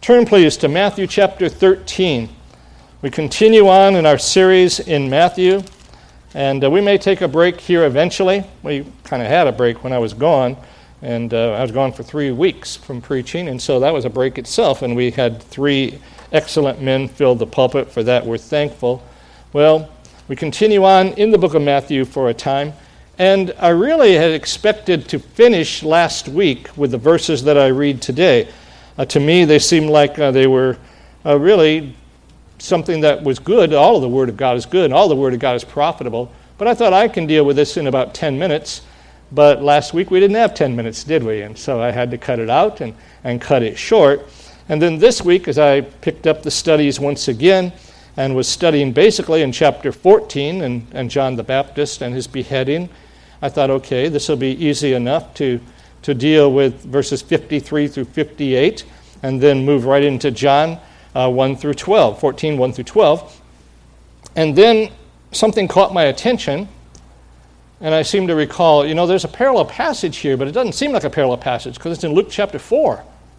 Turn, please, to Matthew chapter 13. We continue on in our series in Matthew, and we may take a break here eventually. We kind of had a break when I was gone, and I was gone for 3 weeks from preaching, and so that was a break itself, and we had 3 excellent men fill the pulpit. For that, we're thankful. Well, we continue on in the book of Matthew for a time, and I really had expected to finish last week with the verses that I read today. To me, they seemed like they were really something that was good. All of the Word of God is good, and all the Word of God is profitable. But I thought I can deal with this in about 10 minutes. But last week we didn't have 10 minutes, did we? And so I had to cut it out and cut it short. And then this week, as I picked up the studies once again and was studying basically in chapter 14 and John the Baptist and his beheading, I thought, okay, this will be easy enough to deal with verses 53 through 58, and then move right into John 1 through 12, 14, 1 through 12. And then something caught my attention, and I seem to recall, there's a parallel passage here, but it doesn't seem like a parallel passage because it's in Luke chapter 4,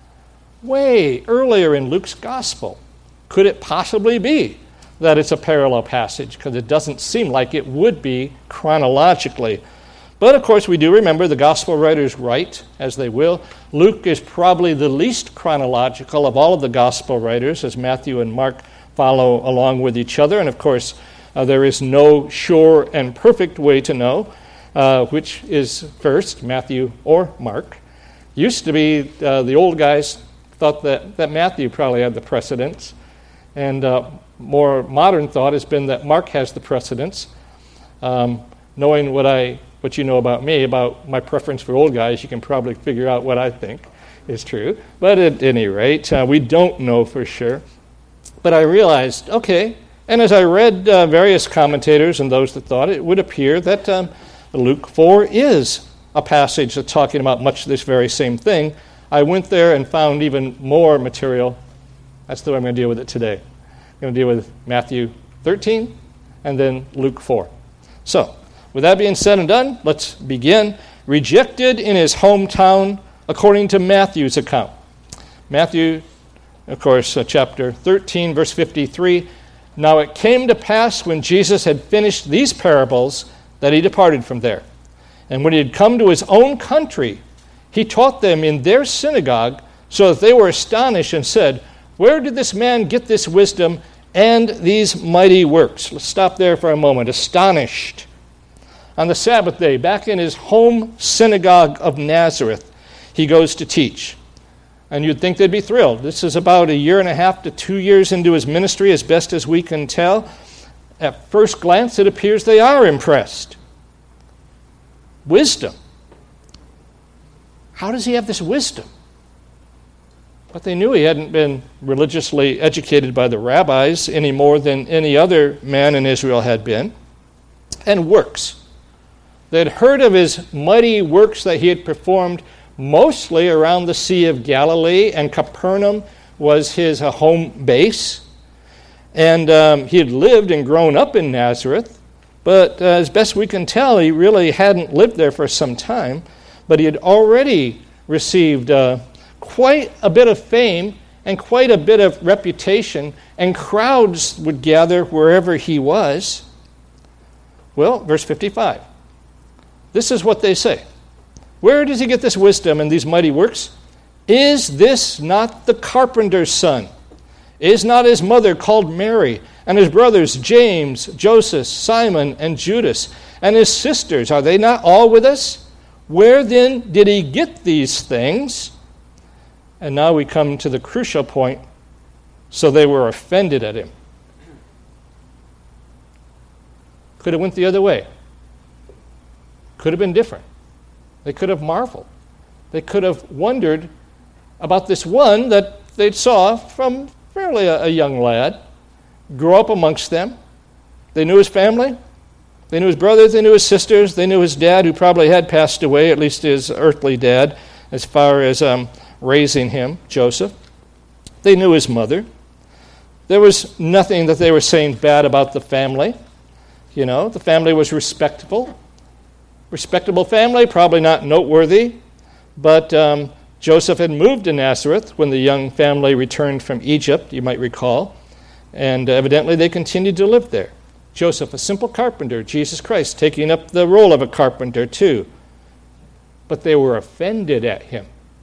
way earlier in Luke's gospel. Could it possibly be that it's a parallel passage? Because it doesn't seem like it would be chronologically. But, of course, we do remember the gospel writers write, as they will. Luke is probably the least chronological of all of the gospel writers, as Matthew and Mark follow along with each other. And, of course, there is no sure and perfect way to know which is first, Matthew or Mark. Used to be the old guys thought that Matthew probably had the precedence. And more modern thought has been that Mark has the precedence. Knowing what you know about me, about my preference for old guys, you can probably figure out what I think is true. But at any rate, we don't know for sure. But I realized, okay, and as I read various commentators and those that thought it would appear that Luke 4 is a passage that's talking about much of this very same thing. I went there and found even more material. That's the way I'm going to deal with it today. I'm going to deal with Matthew 13 and then Luke 4. So, with that being said and done, let's begin. Rejected in his hometown, according to Matthew's account. Matthew, of course, chapter 13, verse 53. Now it came to pass when Jesus had finished these parables that he departed from there. And when he had come to his own country, he taught them in their synagogue, so that they were astonished and said, "Where did this man get this wisdom and these mighty works?" Let's stop there for a moment. Astonished. On the Sabbath day, back in his home synagogue of Nazareth, he goes to teach. And you'd think they'd be thrilled. This is about 1.5 to 2 years into his ministry, as best as we can tell. At first glance, it appears they are impressed. Wisdom. How does he have this wisdom? But they knew he hadn't been religiously educated by the rabbis any more than any other man in Israel had been. And works. They had heard of his mighty works that he had performed mostly around the Sea of Galilee, and Capernaum was his home base. And he had lived and grown up in Nazareth, but as best we can tell, he really hadn't lived there for some time. But he had already received quite a bit of fame and quite a bit of reputation, and crowds would gather wherever he was. Well, verse 55. This is what they say. Where does he get this wisdom and these mighty works? Is this not the carpenter's son? Is not his mother called Mary, and his brothers James, Joseph, Simon, and Judas, and his sisters, are they not all with us? Where then did he get these things? And now we come to the crucial point. So they were offended at him. Could have went the other way. Could have been different. They could have marveled. They could have wondered about this one that they saw from fairly a young lad grow up amongst them. They knew his family. They knew his brothers. They knew his sisters. They knew his dad, who probably had passed away, at least his earthly dad, as far as raising him, Joseph. They knew his mother. There was nothing that they were saying bad about the family. The family was respectable. Respectable family, probably not noteworthy, but Joseph had moved to Nazareth when the young family returned from Egypt, you might recall, and evidently they continued to live there. Joseph, a simple carpenter, Jesus Christ taking up the role of a carpenter too. But they were offended at him.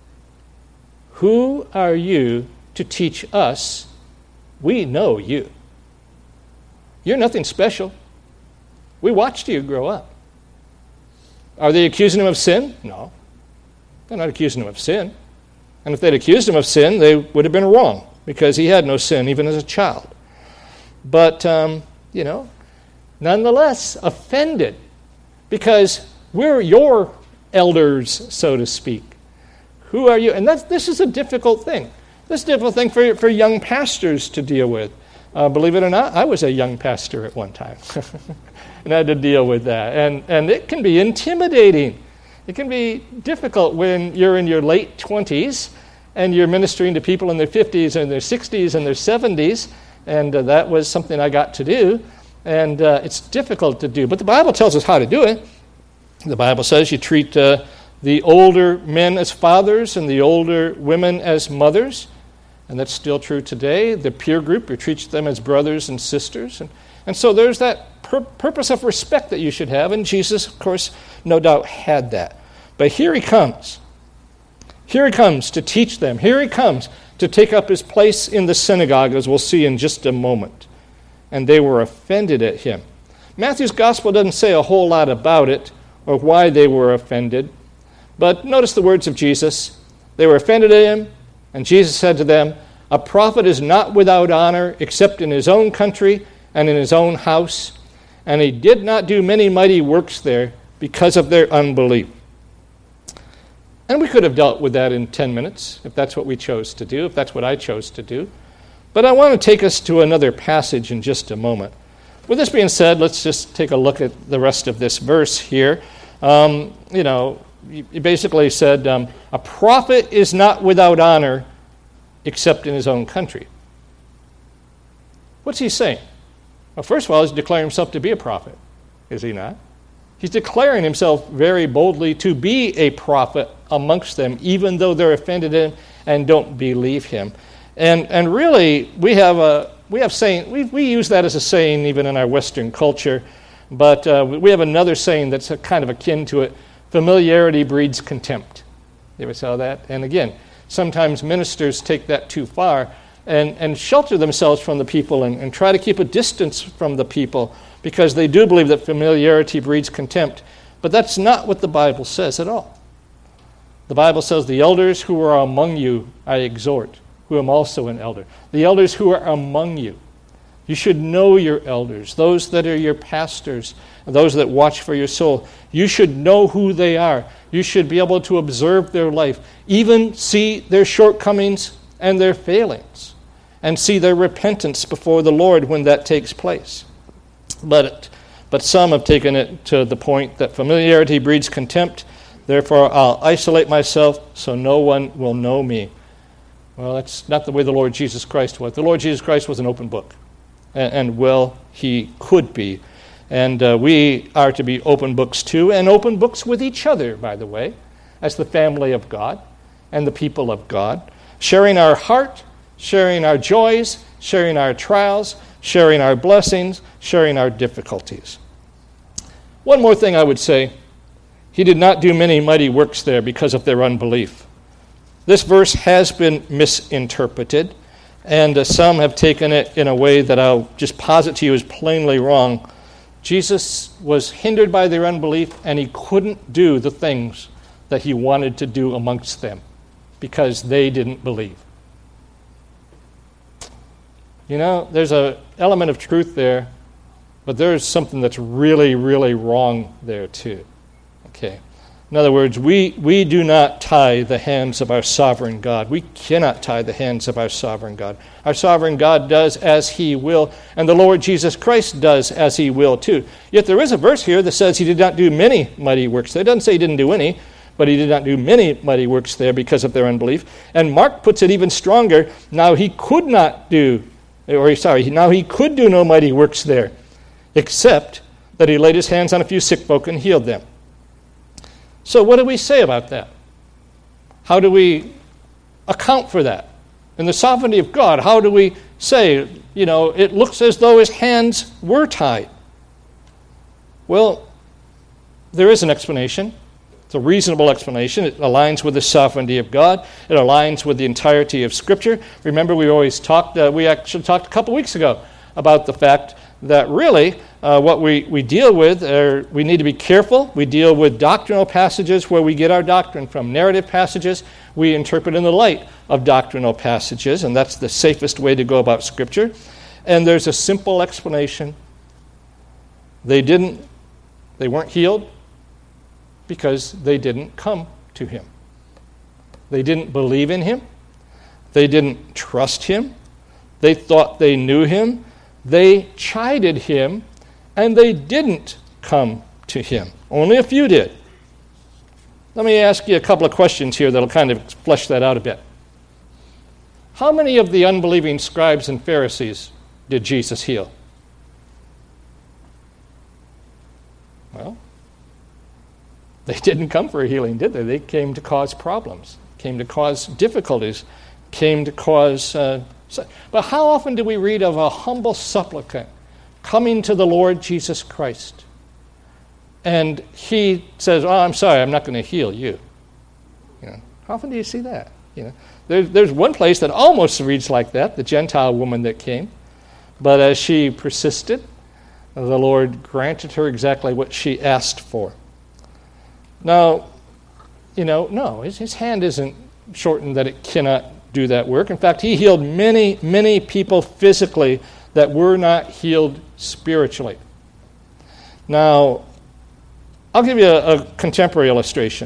Who are you to teach us? We know you. You're nothing special. We watched you grow up. Are they accusing him of sin? No. They're not accusing him of sin. And if they'd accused him of sin, they would have been wrong, because he had no sin even as a child. But, nonetheless, offended, because we're your elders, so to speak. Who are you? And this is a difficult thing. This is a difficult thing for young pastors to deal with. Believe it or not, I was a young pastor at one time. And I had to deal with that. And it can be intimidating. It can be difficult when you're in your late 20s and you're ministering to people in their 50s and their 60s and their 70s. And that was something I got to do. And it's difficult to do. But the Bible tells us how to do it. The Bible says you treat the older men as fathers and the older women as mothers. And that's still true today. The peer group, you treat them as brothers and sisters. And so there's that purpose of respect that you should have. And Jesus, of course, no doubt had that. But here he comes. Here he comes to teach them. Here he comes to take up his place in the synagogue, as we'll see in just a moment. And they were offended at him. Matthew's gospel doesn't say a whole lot about it or why they were offended. But notice the words of Jesus. They were offended at him, and Jesus said to them, "A prophet is not without honor except in his own country and in his own house." And he did not do many mighty works there because of their unbelief. And we could have dealt with that in 10 minutes, if that's what we chose to do, if that's what I chose to do. But I want to take us to another passage in just a moment. With this being said, let's just take a look at the rest of this verse here. He basically said, a prophet is not without honor except in his own country. What's he saying? Well, first of all, he's declaring himself to be a prophet, is he not? He's declaring himself very boldly to be a prophet amongst them, even though they're offended at him and don't believe him. And really, we have saying, we use that as a saying even in our Western culture, but we have another saying that's kind of akin to it. Familiarity breeds contempt. You ever saw that? And again, sometimes ministers take that too far and shelter themselves from the people and try to keep a distance from the people because they do believe that familiarity breeds contempt. But that's not what the Bible says at all. The Bible says, "The elders who are among you I exhort, who am also an elder." The elders who are among you. You should know your elders, those that are your pastors, those that watch for your soul. You should know who they are. You should be able to observe their life, even see their shortcomings and their failings, and see their repentance before the Lord when that takes place. But some have taken it to the point that familiarity breeds contempt, therefore I'll isolate myself so no one will know me. Well, that's not the way the Lord Jesus Christ was. The Lord Jesus Christ was an open book. And well, he could be. And we are to be open books too, and open books with each other, by the way, as the family of God and the people of God, sharing our heart, sharing our joys, sharing our trials, sharing our blessings, sharing our difficulties. One more thing I would say, he did not do many mighty works there because of their unbelief. This verse has been misinterpreted. And some have taken it in a way that I'll just posit to you as plainly wrong. Jesus was hindered by their unbelief, and he couldn't do the things that he wanted to do amongst them because they didn't believe. There's an element of truth there, but there's something that's really, really wrong there too. Okay. In other words, we do not tie the hands of our sovereign God. We cannot tie the hands of our sovereign God. Our sovereign God does as he will, and the Lord Jesus Christ does as he will too. Yet there is a verse here that says he did not do many mighty works. It doesn't say he didn't do any, but he did not do many mighty works there because of their unbelief. And Mark puts it even stronger. Now he could do no mighty works there, except that he laid his hands on a few sick folk and healed them. So what do we say about that? How do we account for that? In the sovereignty of God, how do we say, it looks as though his hands were tied? Well, there is an explanation. It's a reasonable explanation. It aligns with the sovereignty of God. It aligns with the entirety of Scripture. Remember, we actually talked a couple weeks ago about the fact that really what we deal with, we need to be careful. We deal with doctrinal passages where we get our doctrine from. Narrative passages we interpret in the light of doctrinal passages, and that's the safest way to go about Scripture. And there's a simple explanation. They weren't healed because they didn't come to him. They didn't believe in him. They didn't trust him. They thought they knew him. They chided him, and they didn't come to him. Only a few did. Let me ask you a couple of questions here that'll kind of flesh that out a bit. How many of the unbelieving scribes and Pharisees did Jesus heal? Well, they didn't come for a healing, did they? They came to cause problems, came to cause difficulties, came to cause... But how often do we read of a humble supplicant coming to the Lord Jesus Christ? And he says, I'm sorry, I'm not going to heal you. How often do you see that? There's one place that almost reads like that, the Gentile woman that came. But as she persisted, the Lord granted her exactly what she asked for. Now, no, his hand isn't shortened that it cannot do that work. In fact, he healed many, many people physically that were not healed spiritually. Now, I'll give you a contemporary illustration.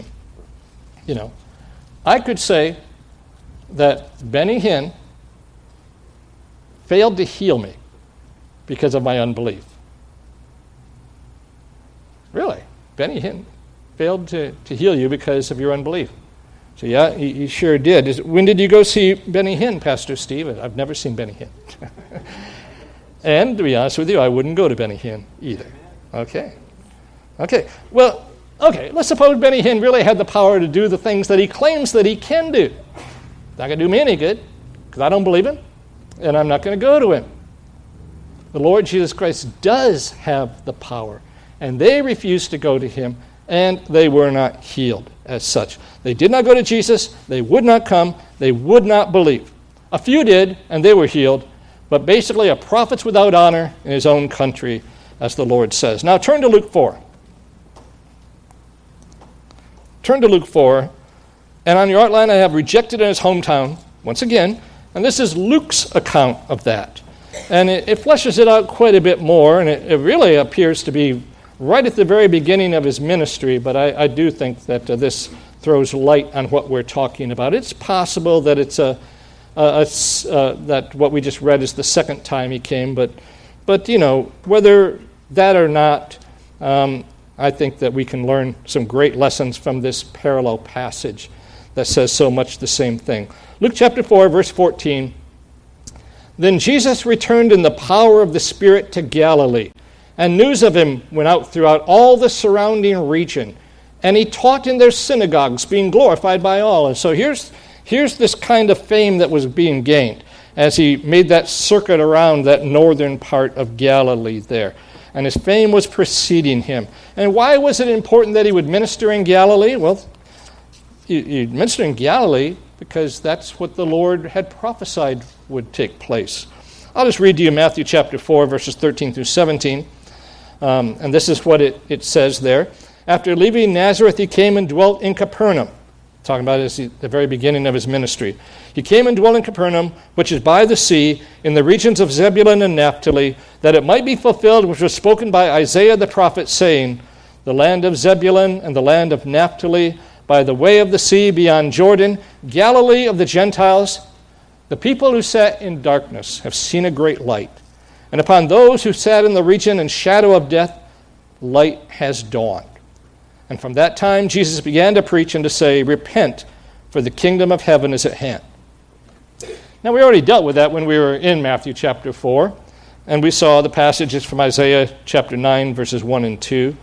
I could say that Benny Hinn failed to heal me because of my unbelief. Really? Benny Hinn failed to heal you because of your unbelief. So yeah, he sure did. When did you go see Benny Hinn, Pastor Steve? I've never seen Benny Hinn. And to be honest with you, I wouldn't go to Benny Hinn either. Okay. Well, let's suppose Benny Hinn really had the power to do the things that he claims that he can do. It's not going to do me any good because I don't believe him, and I'm not going to go to him. The Lord Jesus Christ does have the power, and they refused to go to him, and they were not healed as such. They did not go to Jesus. They would not come. They would not believe. A few did, and they were healed, but basically a prophet's without honor in his own country, as the Lord says. Now turn to Luke 4. Turn to Luke 4, and on your outline I have rejected in his hometown, once again, and this is Luke's account of that. And it fleshes it out quite a bit more, and it really appears to be right at the very beginning of his ministry, but I do think that this throws light on what we're talking about. It's possible that it's that what we just read is the second time he came, but whether that or not, I think that we can learn some great lessons from this parallel passage that says so much the same thing. Luke chapter 4, verse 14. Then Jesus returned in the power of the Spirit to Galilee, and news of him went out throughout all the surrounding region. And he taught in their synagogues, being glorified by all. And so here's this kind of fame that was being gained as he made that circuit around that northern part of Galilee there. And his fame was preceding him. And why was it important that he would minister in Galilee? Well, he'd minister in Galilee because that's what the Lord had prophesied would take place. I'll just read to you Matthew chapter 4, verses 13 through 17. And this is what it says there. After leaving Nazareth, he came and dwelt in Capernaum. Talking about the very beginning of his ministry. He came and dwelt in Capernaum, which is by the sea, in the regions of Zebulun and Naphtali, that it might be fulfilled which was spoken by Isaiah the prophet, saying, the land of Zebulun and the land of Naphtali, by the way of the sea beyond Jordan, Galilee of the Gentiles, the people who sat in darkness have seen a great light. And upon those who sat in the region and shadow of death, light has dawned. And from that time, Jesus began to preach and to say, repent, for the kingdom of heaven is at hand. Now, we already dealt with that when we were in Matthew chapter 4, and we saw the passages from Isaiah chapter 9, verses 1 and 2.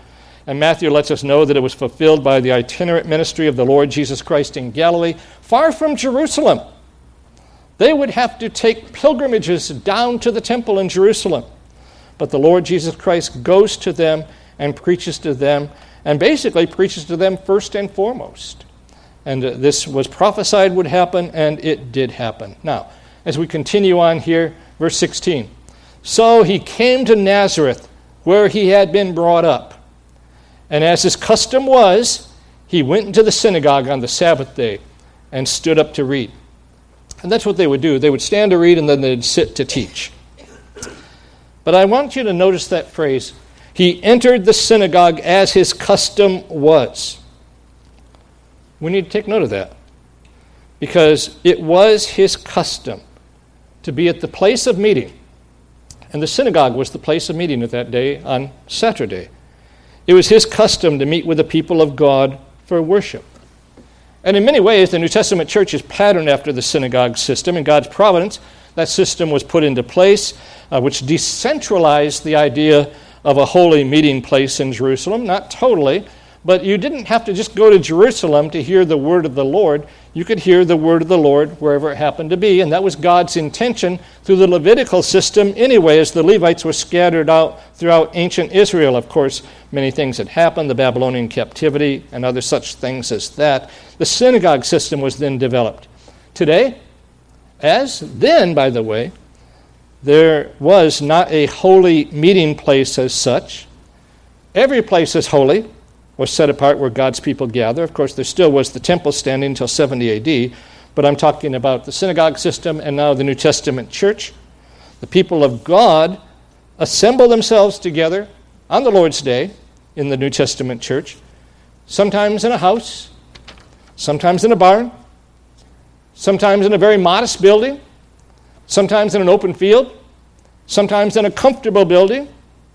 And Matthew lets us know that it was fulfilled by the itinerant ministry of the Lord Jesus Christ in Galilee, far from Jerusalem. They would have to take pilgrimages down to the temple in Jerusalem. But the Lord Jesus Christ goes to them and preaches to them, and basically preaches to them first and foremost. And this was prophesied would happen, and it did happen. Now, as we continue on here, verse 16. So he came to Nazareth, where he had been brought up. And as his custom was, he went into the synagogue on the Sabbath day and stood up to read. And that's what they would do. They would stand to read, and then they'd sit to teach. But I want you to notice that phrase, he entered the synagogue as his custom was. We need to take note of that, because it was his custom to be at the place of meeting. And the synagogue was the place of meeting at that day on Saturday. It was his custom to meet with the people of God for worship. And in many ways, the New Testament church is patterned after the synagogue system. In God's providence, that system was put into place, which decentralized the idea of a holy meeting place in Jerusalem. Not totally, but you didn't have to just go to Jerusalem to hear the word of the Lord. You could hear the word of the Lord wherever it happened to be, and that was God's intention through the Levitical system anyway, as the Levites were scattered out throughout ancient Israel. Of course, many things had happened, the Babylonian captivity and other such things as that. The synagogue system was then developed. Today, as then, by the way, there was not a holy meeting place as such. Every place is holy, was set apart where God's people gather. Of course, there still was the temple standing until 70 A.D., but I'm talking about the synagogue system and now the New Testament church. The people of God assemble themselves together on the Lord's Day in the New Testament church, sometimes in a house, sometimes in a barn, sometimes in a very modest building, sometimes in an open field, sometimes in a comfortable building.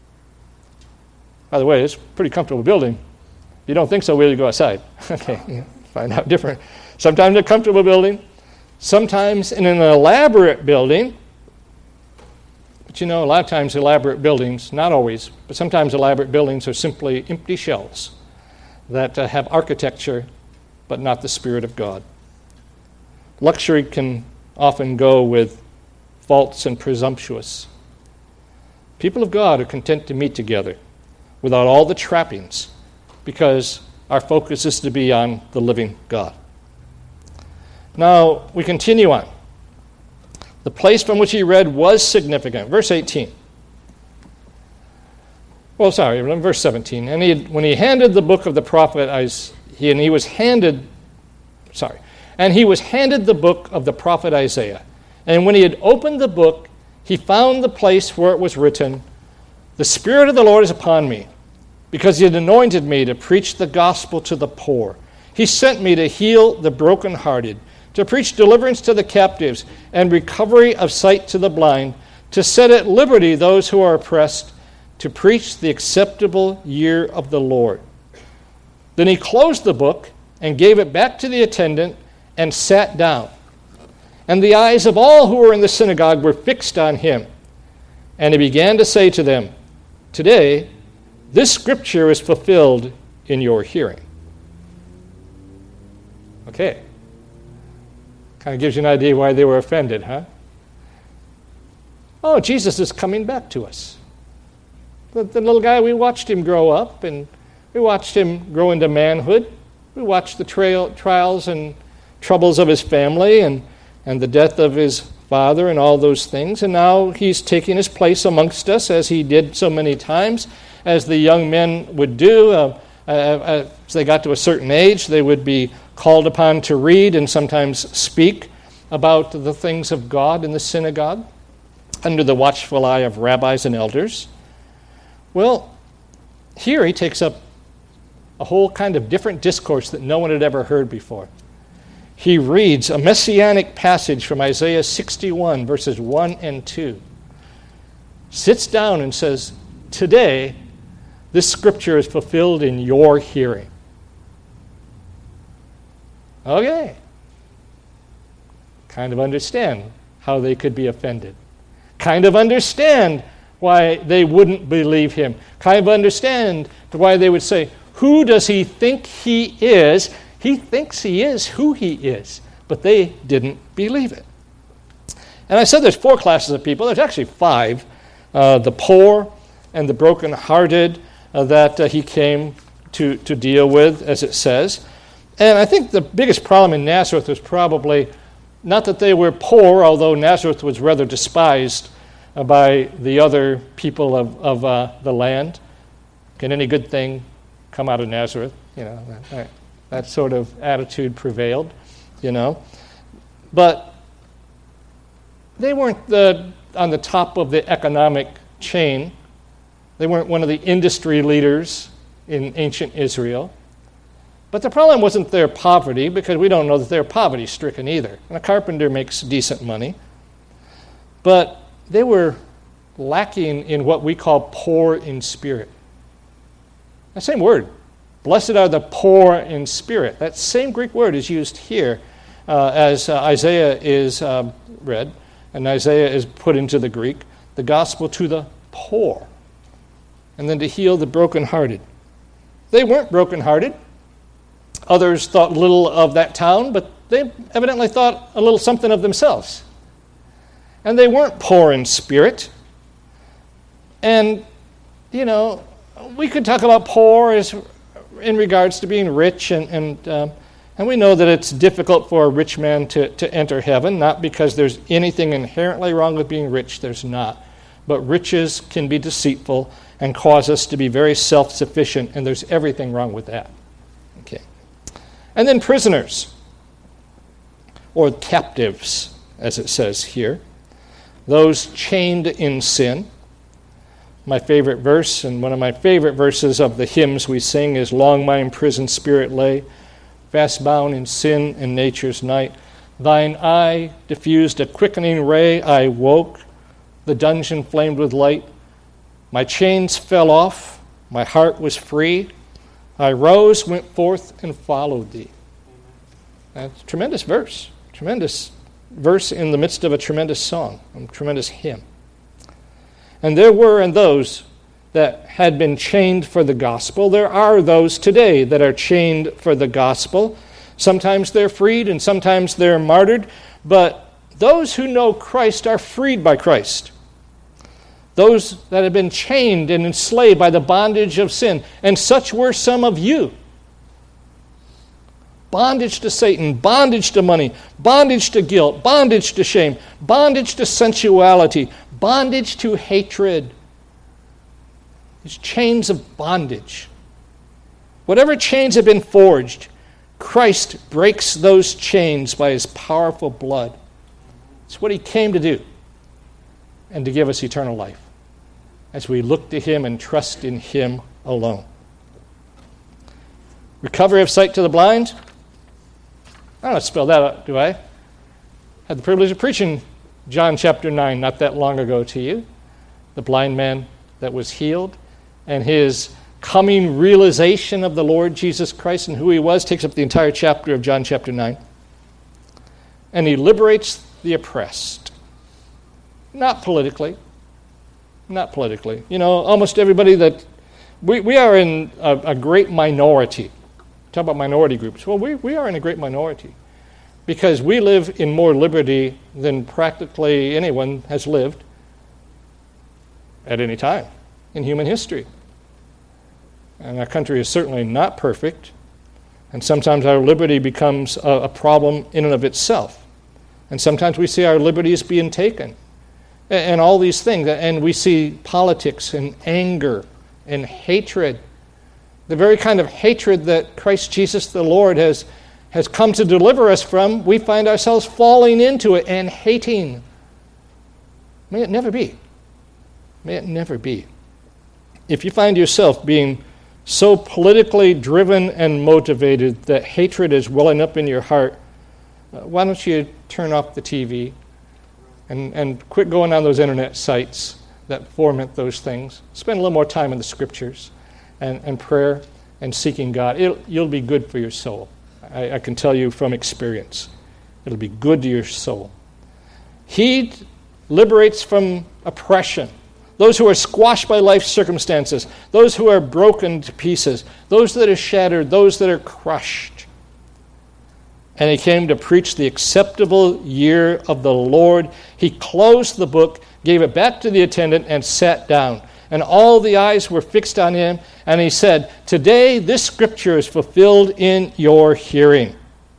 By the way, it's a pretty comfortable building. If you don't think so, wait till you go outside. Okay, find out different. Sometimes in a comfortable building, sometimes in an elaborate building. But you know, a lot of times elaborate buildings, not always, but sometimes elaborate buildings are simply empty shells that have architecture but not the Spirit of God. Luxury can often go with false and presumptuous. People of God are content to meet together without all the trappings, because our focus is to be on the living God. Now, we continue on. The place from which he read was significant. Verse 18. Well, sorry, verse 17. And when he handed the book of the prophet Isaiah, he was handed the book of the prophet Isaiah. And when he had opened the book, he found the place where it was written, "The Spirit of the Lord is upon me, because he had anointed me to preach the gospel to the poor. He sent me to heal the brokenhearted, to preach deliverance to the captives, and recovery of sight to the blind, to set at liberty those who are oppressed, to preach the acceptable year of the Lord." Then he closed the book and gave it back to the attendant and sat down. And the eyes of all who were in the synagogue were fixed on him. And he began to say to them, "Today, this scripture is fulfilled in your hearing." Okay. Kind of gives you an idea why they were offended, huh? Oh, Jesus is coming back to us. The little guy, we watched him grow up, and we watched him grow into manhood. We watched the trials and troubles of his family and the death of his father and all those things. And now he's taking his place amongst us, as he did so many times, as the young men would do. As they got to a certain age, they would be called upon to read and sometimes speak about the things of God in the synagogue under the watchful eye of rabbis and elders. Well, here he takes up a whole kind of different discourse that no one had ever heard before. He reads a messianic passage from Isaiah 61, verses 1 and 2. Sits down and says, "Today, this scripture is fulfilled in your hearing." Okay. Kind of understand how they could be offended. Kind of understand why they wouldn't believe him. Kind of understand why they would say, who does he think he is? He thinks he is who he is. But they didn't believe it. And I said there's 4 classes of people. There's actually 5. The poor and the brokenhearted that he came to deal with, as it says. And I think the biggest problem in Nazareth was probably not that they were poor, although Nazareth was rather despised by the other people of the land. Can any good thing come out of Nazareth? You know, that sort of attitude prevailed, you know. But they weren't on the top of the economic chain. They weren't one of the industry leaders in ancient Israel. But the problem wasn't their poverty, because we don't know that they're poverty-stricken either. And a carpenter makes decent money. But they were lacking in what we call poor in spirit. That same word, blessed are the poor in spirit. That same Greek word is used here as Isaiah is read, and Isaiah is put into the Greek, the gospel to the poor, and then to heal the brokenhearted. They weren't brokenhearted. Others thought little of that town, but they evidently thought a little something of themselves. And they weren't poor in spirit. And, you know, we could talk about poor as in regards to being rich, and we know that it's difficult for a rich man to enter heaven, not because there's anything inherently wrong with being rich, there's not. But riches can be deceitful and cause us to be very self-sufficient, and there's everything wrong with that. Okay. And then prisoners, or captives, as it says here, those chained in sin. My favorite verse, and one of my favorite verses of the hymns we sing, is "Long my imprisoned spirit lay, fast bound in sin and nature's night. Thine eye diffused a quickening ray, I woke, the dungeon flamed with light. My chains fell off, my heart was free. I rose, went forth, and followed thee." That's a tremendous verse in the midst of a tremendous song, a tremendous hymn. And there were those that had been chained for the gospel. There are those today that are chained for the gospel. Sometimes they're freed and sometimes they're martyred, but those who know Christ are freed by Christ. Those that have been chained and enslaved by the bondage of sin, and such were some of you. Bondage to Satan, bondage to money, bondage to guilt, bondage to shame, bondage to sensuality, bondage to hatred. These chains of bondage. Whatever chains have been forged, Christ breaks those chains by his powerful blood. It's what he came to do, and to give us eternal life as we look to him and trust in him alone. Recovery of sight to the blind. I don't spell that out, do I? Had the privilege of preaching John chapter 9 not that long ago to you. The blind man that was healed, and his coming realization of the Lord Jesus Christ and who he was takes up the entire chapter of John chapter 9. And he liberates the oppressed. Not politically. You know, almost everybody that... We are in a great minority. Talk about minority groups. Well, we are in a great minority because we live in more liberty than practically anyone has lived at any time in human history. And our country is certainly not perfect, and sometimes our liberty becomes a problem in and of itself. And sometimes we see our liberties being taken, and all these things, and we see politics and anger and hatred. The very kind of hatred that Christ Jesus the Lord has come to deliver us from, we find ourselves falling into it and hating. May it never be. May it never be. If you find yourself being so politically driven and motivated that hatred is welling up in your heart, why don't you turn off the TV and quit going on those internet sites that foment those things. Spend a little more time in the Scriptures and prayer and seeking God. You'll be good for your soul. I can tell you from experience. It'll be good to your soul. He liberates from oppression. those who are squashed by life's circumstances, those who are broken to pieces, those that are shattered, those that are crushed. And he came to preach the acceptable year of the Lord. He closed the book, gave it back to the attendant, and sat down. And all the eyes were fixed on him, and he said, "Today this scripture is fulfilled in your hearing."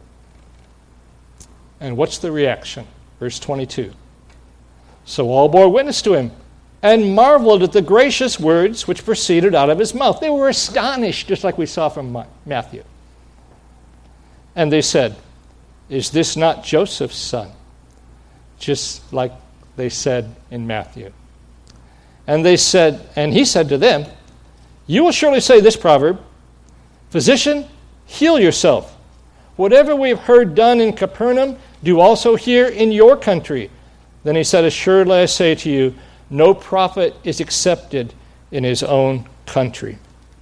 And what's the reaction? Verse 22. So all bore witness to him, and marveled at the gracious words which proceeded out of his mouth. They were astonished, just like we saw from Matthew. And they said, "Is this not Joseph's son?" Just like they said in Matthew. And he said to them, "You will surely say this proverb, 'Physician, heal yourself. Whatever we have heard done in Capernaum, do also here in your country.' Then he said, 'Assuredly I say to you, no prophet is accepted in his own country.'"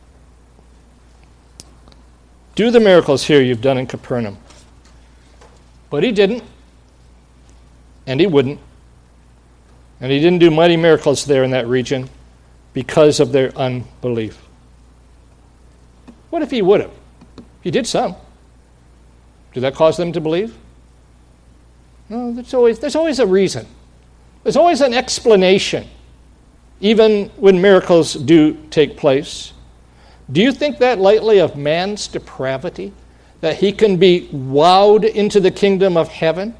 Do the miracles here you've done in Capernaum. But he didn't, and he wouldn't. And he didn't do mighty miracles there in that region because of their unbelief. What if he would have? He did some. Did that cause them to believe? No, there's always a reason. There's always an explanation, even when miracles do take place. Do you think that lightly of man's depravity, that he can be wowed into the kingdom of heaven?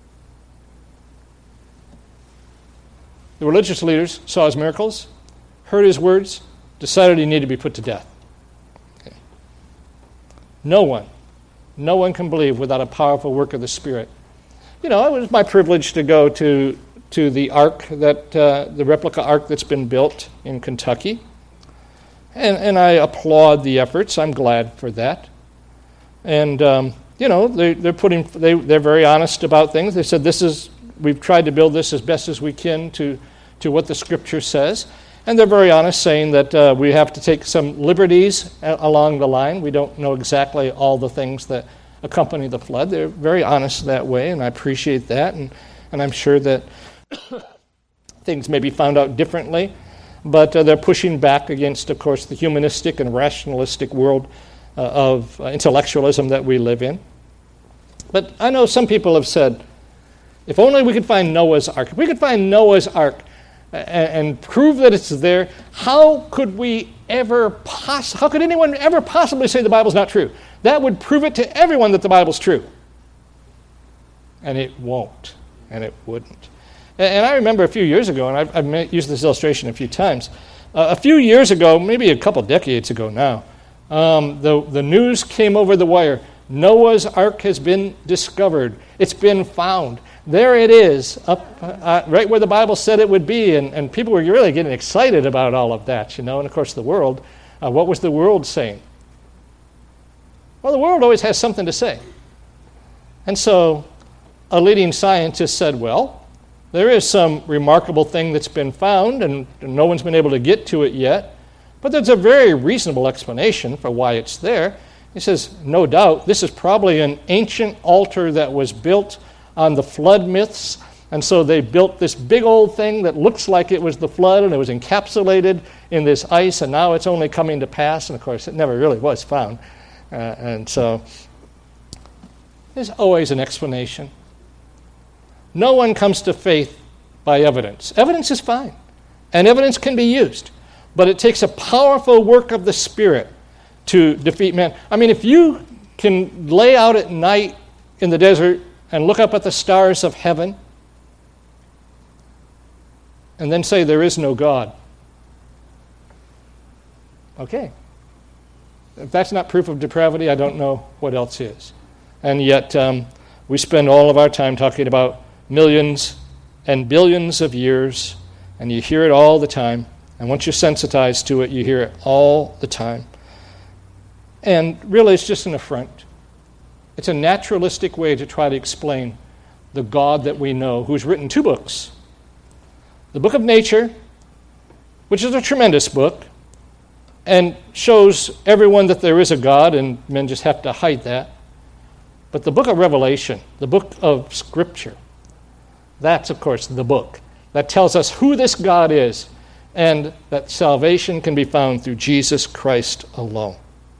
The religious leaders saw his miracles, heard his words, decided he needed to be put to death. Okay. No one can believe without a powerful work of the Spirit. You know, it was my privilege to go to the ark, the replica ark that's been built in Kentucky. And I applaud the efforts. I'm glad for that. And, they're very honest about things. They said, we've tried to build this as best as we can to what the Scripture says. And they're very honest, saying that we have to take some liberties along the line. We don't know exactly all the things that accompany the flood. They're very honest that way, and I appreciate that. And I'm sure that things may be found out differently. But they're pushing back against, of course, the humanistic and rationalistic world of intellectualism that we live in. But I know some people have said, if only we could find Noah's Ark. If we could find Noah's Ark and prove that it's there, how could anyone ever possibly say the Bible's not true? That would prove it to everyone that the Bible's true. And it won't, and it wouldn't. And I remember a few years ago, and I've used this illustration a few times, a few years ago, maybe a couple decades ago now, the news came over the wire. Noah's Ark has been discovered. It's been found. There it is, up right where the Bible said it would be, and people were really getting excited about all of that, you know. And of course the world, what was the world saying? Well, the world always has something to say. And so a leading scientist said, well, there is some remarkable thing that's been found, and no one's been able to get to it yet, but there's a very reasonable explanation for why it's there. He says, no doubt, this is probably an ancient altar that was built on the flood myths, and so they built this big old thing that looks like it was the flood, and it was encapsulated in this ice, and now it's only coming to pass, and of course it never really was found. And so there's always an explanation. No one comes to faith by evidence. Evidence is fine, and evidence can be used, but it takes a powerful work of the Spirit to defeat man. I mean, if you can lay out at night in the desert and look up at the stars of heaven and then say there is no God, okay. If that's not proof of depravity, I don't know what else is. And yet we spend all of our time talking about millions and billions of years, and you hear it all the time. And once you're sensitized to it, you hear it all the time. And really, it's just an affront. It's a naturalistic way to try to explain the God that we know, who's written 2 books. The book of nature, which is a tremendous book, and shows everyone that there is a God, and men just have to hide that. But the book of Revelation, the book of Scripture, that's, of course, the book that tells us who this God is and that salvation can be found through Jesus Christ alone.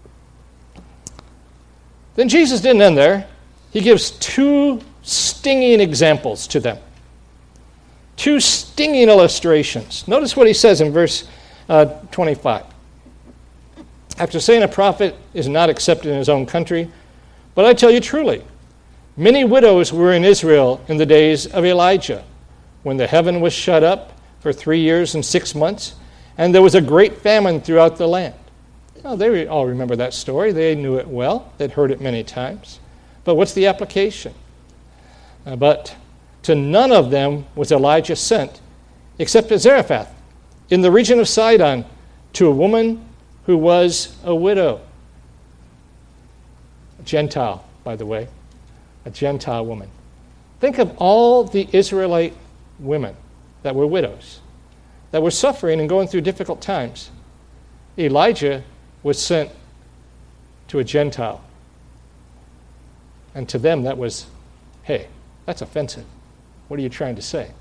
Then Jesus didn't end there. He gives two stinging examples to them. Two stinging illustrations. Notice what he says in verse 25. After saying a prophet is not accepted in his own country, but I tell you truly, many widows were in Israel in the days of Elijah, when the heaven was shut up for 3 years and 6 months, and there was a great famine throughout the land. Well, they all remember that story. They knew it well. They'd heard it many times. But what's the application? But to none of them was Elijah sent, except to Zarephath, in the region of Sidon, to a woman who was a widow. A Gentile, by the way. A Gentile woman. Think of all the Israelite women that were widows, that were suffering and going through difficult times. Elijah was sent to a Gentile. And to them that was, hey, that's offensive. What are you trying to say?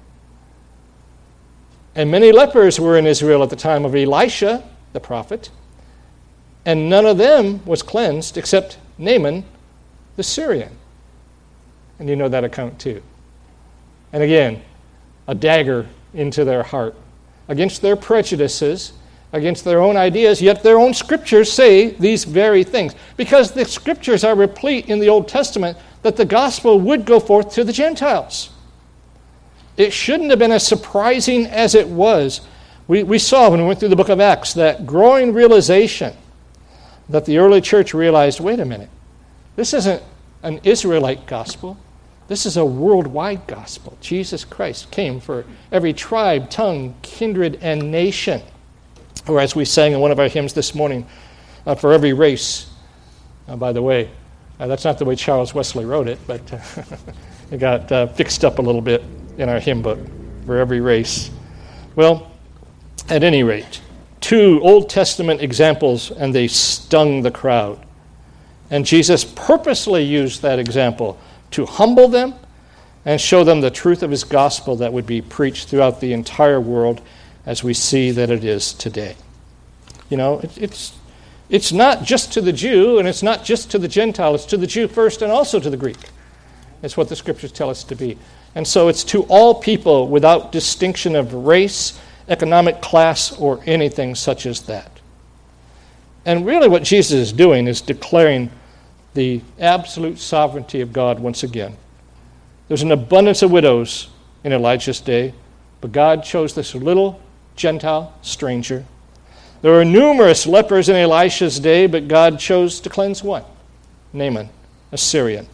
And many lepers were in Israel at the time of Elisha, the prophet, and none of them was cleansed except Naaman, the Syrian. And you know that account too. And again, a dagger into their heart, against their prejudices, against their own ideas, yet their own scriptures say these very things. Because the scriptures are replete in the Old Testament that the gospel would go forth to the Gentiles. It shouldn't have been as surprising as it was. We saw when we went through the book of Acts that growing realization that the early church realized, wait a minute, this isn't an Israelite gospel. This is a worldwide gospel. Jesus Christ came for every tribe, tongue, kindred, and nation. Or as we sang in one of our hymns this morning, for every race. By the way, that's not the way Charles Wesley wrote it, but it got fixed up a little bit in our hymn book, for every race. Well, at any rate, two Old Testament examples, and they stung the crowd. And Jesus purposely used that example to humble them and show them the truth of his gospel that would be preached throughout the entire world as we see that it is today. You know, it's not just to the Jew, and it's not just to the Gentile. It's to the Jew first and also to the Greek. It's what the scriptures tell us to be. And so it's to all people without distinction of race, economic class, or anything such as that. And really what Jesus is doing is declaring the absolute sovereignty of God once again. There's an abundance of widows in Elijah's day, but God chose this little Gentile stranger. There were numerous lepers in Elisha's day, but God chose to cleanse one, Naaman, a Syrian.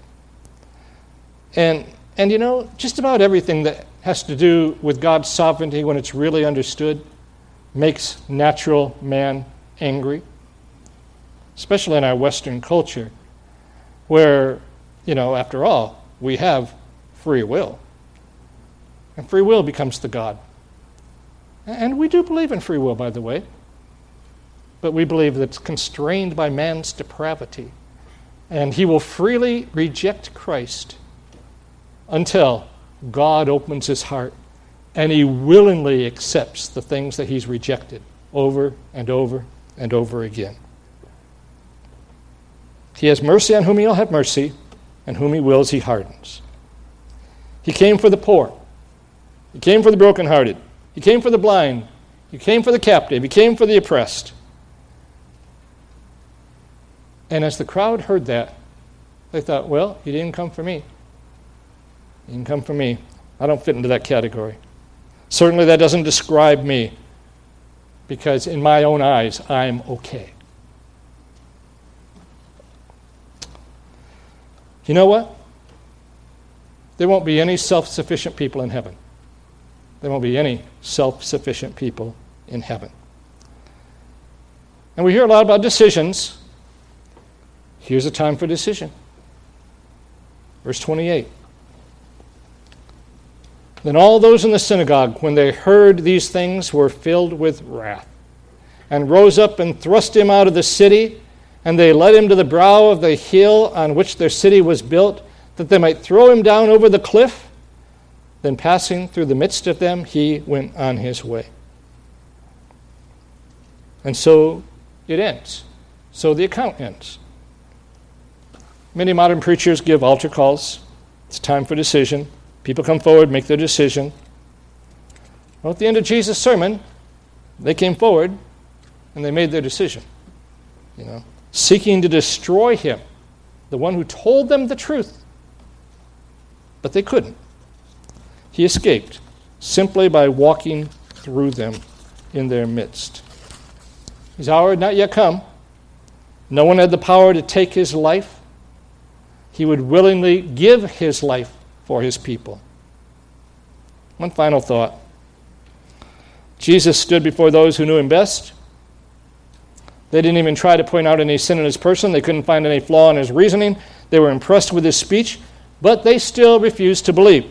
And you know, just about everything that has to do with God's sovereignty when it's really understood makes natural man angry, especially in our Western culture, where, you know, after all, we have free will. And free will becomes the God. And we do believe in free will, by the way. But we believe that it's constrained by man's depravity. And he will freely reject Christ until God opens his heart and he willingly accepts the things that he's rejected over and over and over again. He has mercy on whom he'll have mercy, and whom he wills he hardens. He came for the poor. He came for the brokenhearted. He came for the blind. He came for the captive. He came for the oppressed. And as the crowd heard that, they thought, well, he didn't come for me. He didn't come for me. I don't fit into that category. Certainly that doesn't describe me, because in my own eyes, I'm okay. You know what? There won't be any self-sufficient people in heaven. There won't be any self-sufficient people in heaven. And we hear a lot about decisions. Here's a time for decision. Verse 28. Then all those in the synagogue, when they heard these things, were filled with wrath, and rose up and thrust him out of the city. And they led him to the brow of the hill on which their city was built, that they might throw him down over the cliff. Then passing through the midst of them, he went on his way. And so it ends. So the account ends. Many modern preachers give altar calls. It's time for decision. People come forward, make their decision. Well, at the end of Jesus' sermon, they came forward and they made their decision. Seeking to destroy him, the one who told them the truth. But they couldn't. He escaped simply by walking through them in their midst. His hour had not yet come. No one had the power to take his life. He would willingly give his life for his people. One final thought. Jesus stood before those who knew him best. They didn't even try to point out any sin in his person. They couldn't find any flaw in his reasoning. They were impressed with his speech, but they still refused to believe.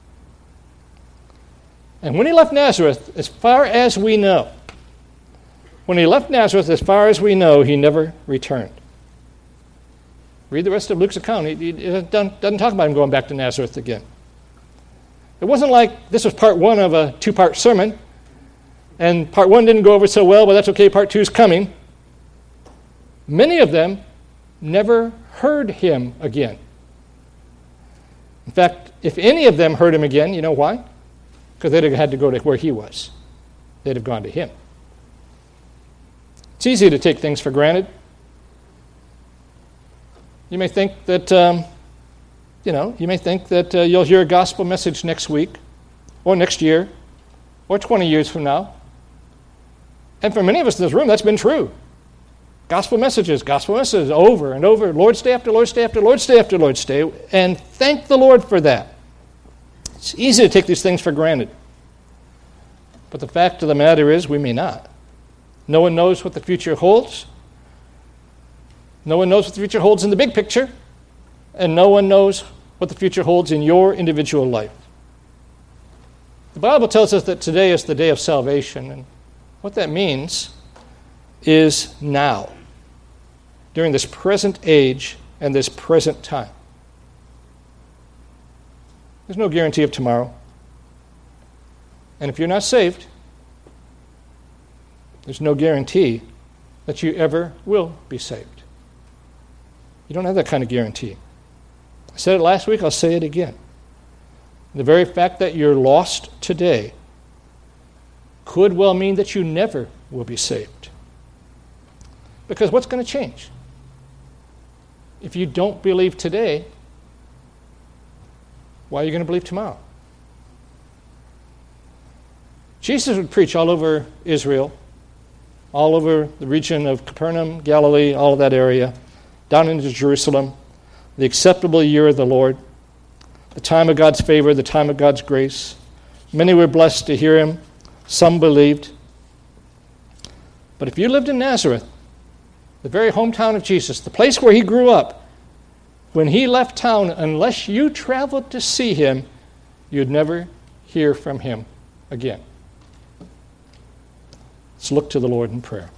And when he left Nazareth, as far as we know, he never returned. Read the rest of Luke's account. He doesn't talk about him going back to Nazareth again. It wasn't like this was part one of a two-part sermon, and part one didn't go over so well, but that's okay, part two is coming. Many of them never heard him again. In fact, if any of them heard him again, you know why? Because they'd have had to go to where he was. They'd have gone to him. It's easy to take things for granted. You may think that, you'll hear a gospel message next week, or next year, or 20 years from now. And for many of us in this room, that's been true. Gospel messages, over and over. Lord's Day after Lord's Day after Lord's Day after Lord's Day. And thank the Lord for that. It's easy to take these things for granted. But the fact of the matter is, we may not. No one knows what the future holds. No one knows what the future holds in the big picture. And no one knows what the future holds in your individual life. The Bible tells us that today is the day of salvation. And what that means is now, during this present age and this present time. There's no guarantee of tomorrow. And if you're not saved, there's no guarantee that you ever will be saved. You don't have that kind of guarantee. I said it last week, I'll say it again. The very fact that you're lost today could well mean that you never will be saved. Because what's going to change? If you don't believe today, why are you going to believe tomorrow? Jesus would preach all over Israel, all over the region of Capernaum, Galilee, all of that area, down into Jerusalem, the acceptable year of the Lord, the time of God's favor, the time of God's grace. Many were blessed to hear him. Some believed. But if you lived in Nazareth, the very hometown of Jesus, the place where he grew up, when he left town, unless you traveled to see him, you'd never hear from him again. Let's look to the Lord in prayer.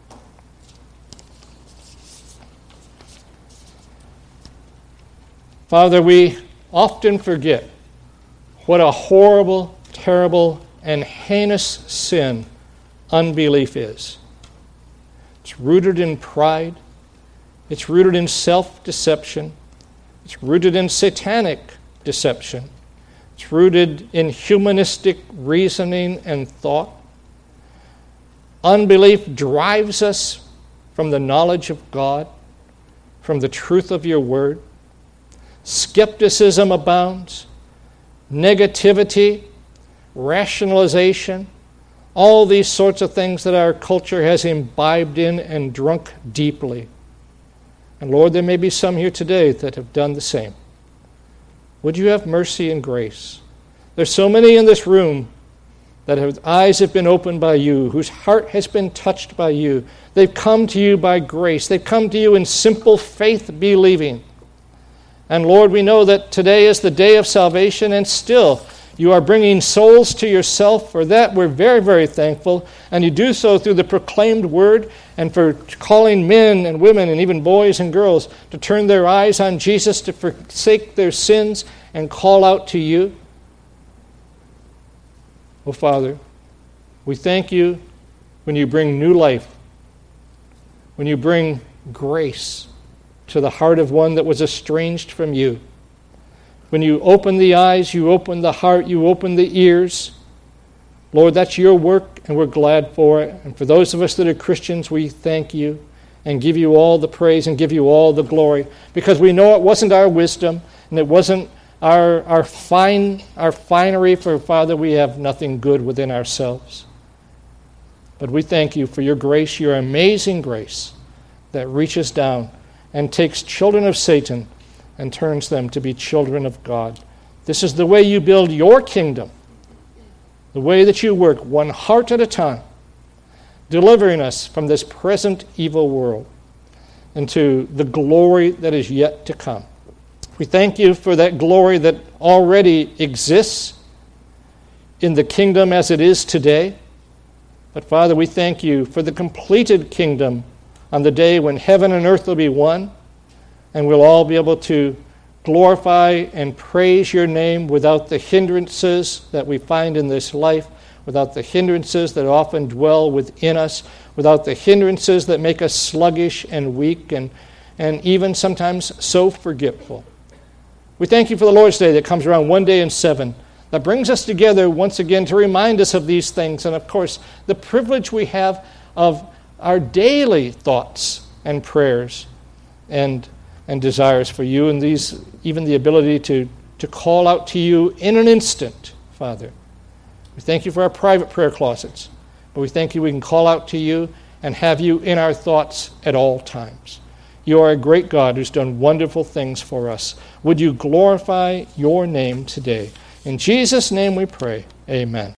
Father, we often forget what a horrible, terrible, and heinous sin unbelief is. It's rooted in pride. It's rooted in self-deception. It's rooted in satanic deception. It's rooted in humanistic reasoning and thought. Unbelief drives us from the knowledge of God, from the truth of your word. Skepticism abounds. Negativity, rationalization, all these sorts of things that our culture has imbibed in and drunk deeply. And Lord, there may be some here today that have done the same. Would you have mercy and grace? There's so many in this room that have eyes have been opened by you, whose heart has been touched by you. They've come to you by grace. They've come to you in simple faith believing. And Lord, we know that today is the day of salvation, and still you are bringing souls to yourself. For that, we're very, very thankful. And you do so through the proclaimed word and for calling men and women and even boys and girls to turn their eyes on Jesus, to forsake their sins and call out to you. Oh, Father, we thank you when you bring new life when you bring grace to the heart of one that was estranged from you. When you open the eyes, you open the heart, you open the ears. Lord, that's your work, and we're glad for it. And for those of us that are Christians, we thank you and give you all the praise and give you all the glory, because we know it wasn't our wisdom and it wasn't our finery, for Father, we have nothing good within ourselves. But we thank you for your grace, your amazing grace that reaches down and takes children of Satan and turns them to be children of God. This is the way you build your kingdom, the way that you work one heart at a time, delivering us from this present evil world into the glory that is yet to come. We thank you for that glory that already exists in the kingdom as it is today. But Father, we thank you for the completed kingdom on the day when heaven and earth will be one, and we'll all be able to glorify and praise your name without the hindrances that we find in this life, without the hindrances that often dwell within us, without the hindrances that make us sluggish and weak and even sometimes so forgetful. We thank you for the Lord's Day that comes around one day in 7, that brings us together once again to remind us of these things, and of course the privilege we have of our daily thoughts and prayers and desires for you, and these, even the ability to call out to you in an instant, Father. We thank you for our private prayer closets, but we thank you we can call out to you and have you in our thoughts at all times. You are a great God who's done wonderful things for us. Would you glorify your name today? In Jesus' name we pray. Amen.